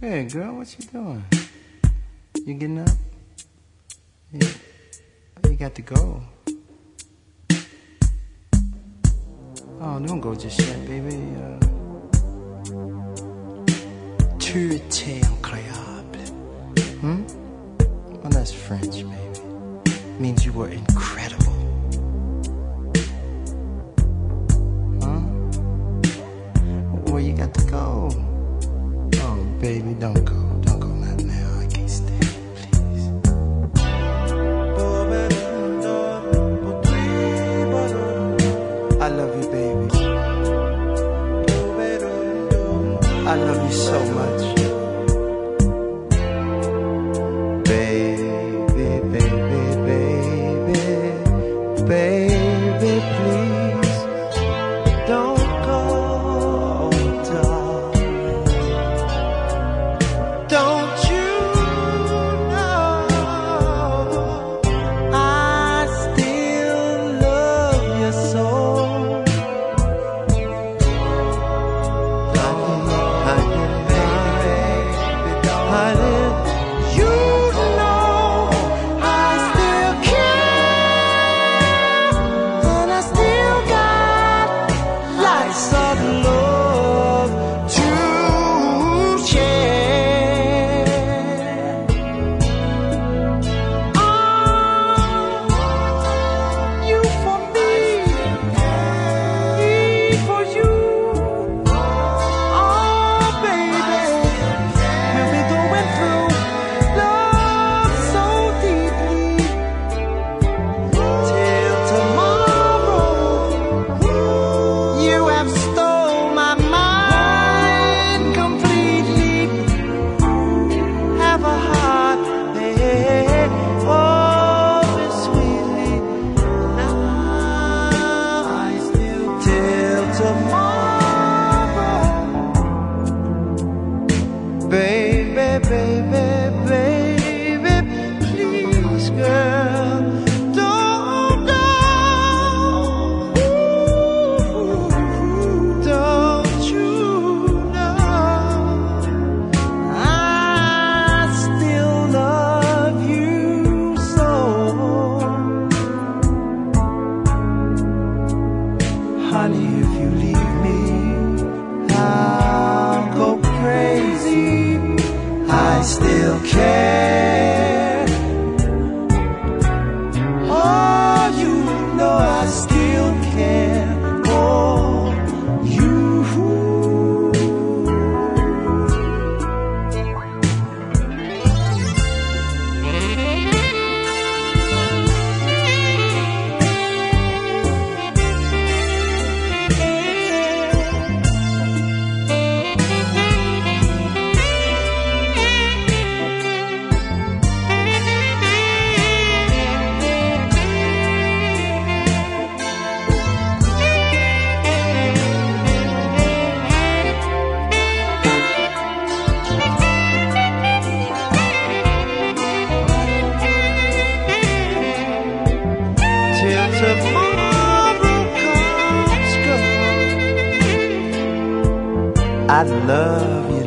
Hey, girl, what you doing? You getting up? Yeah. You got to go. Oh, don't go just yet, baby. Tu es incroyable. Well, that's French, baby. Means you were incredible. Huh? Where you got to go? Oh, baby, don't go. Don't go, not now. I can't stay, please. I love you, baby. I love you so much. Baby, baby, baby, baby, please don't go, darling. Don't you know I still love you so? Honey, if you leave me, I'll go crazy. I still care. Oh, you know I still care for you. I love you